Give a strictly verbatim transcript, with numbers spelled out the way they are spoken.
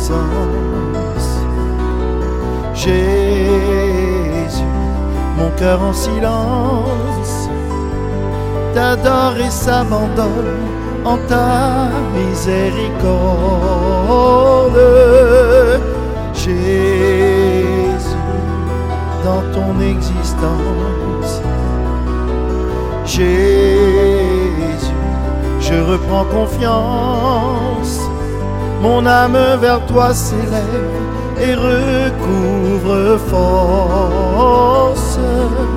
puissance. Jésus, mon cœur en silence t'adore et s'abandonne en ta miséricorde. Jésus, dans ton existence, Jésus, je reprends confiance. Mon âme vers toi s'élève et recouvre force.